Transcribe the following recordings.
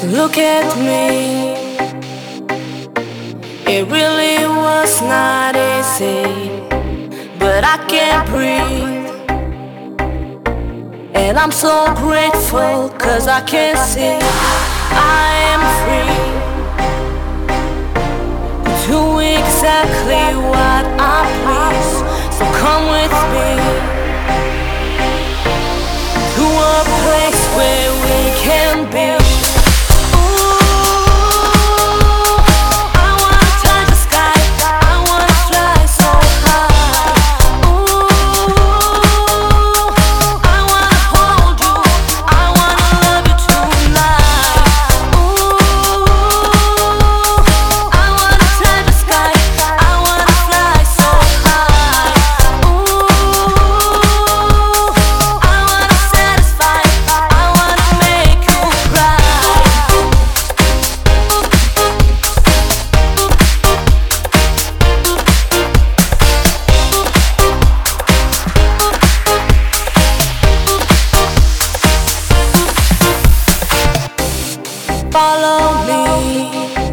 Look at me, it really was not easy, but I can't breathe. And I'm so grateful, cause I can see I am free to do exactly what I please. So come with me to a place where we can be. Follow me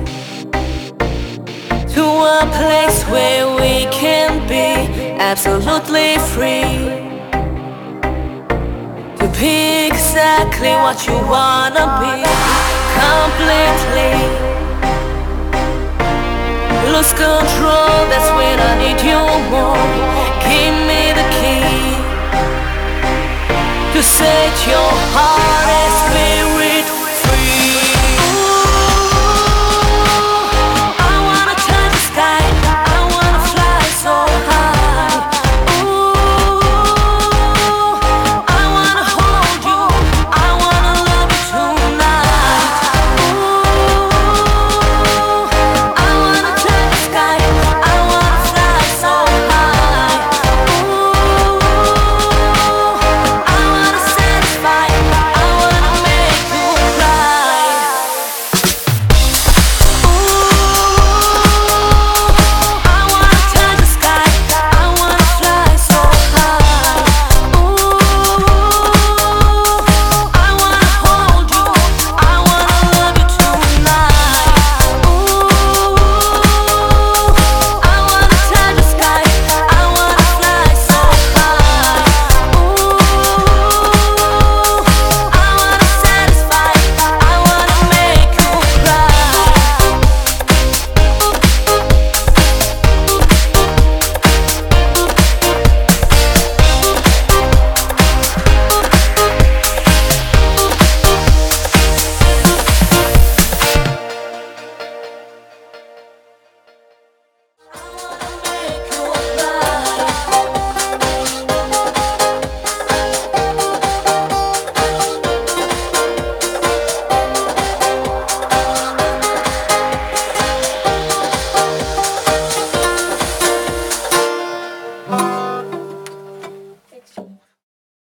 to a place where we can be absolutely free to be exactly what you wanna be. Completely lose control, that's when I need you more. Give me the key to set your heart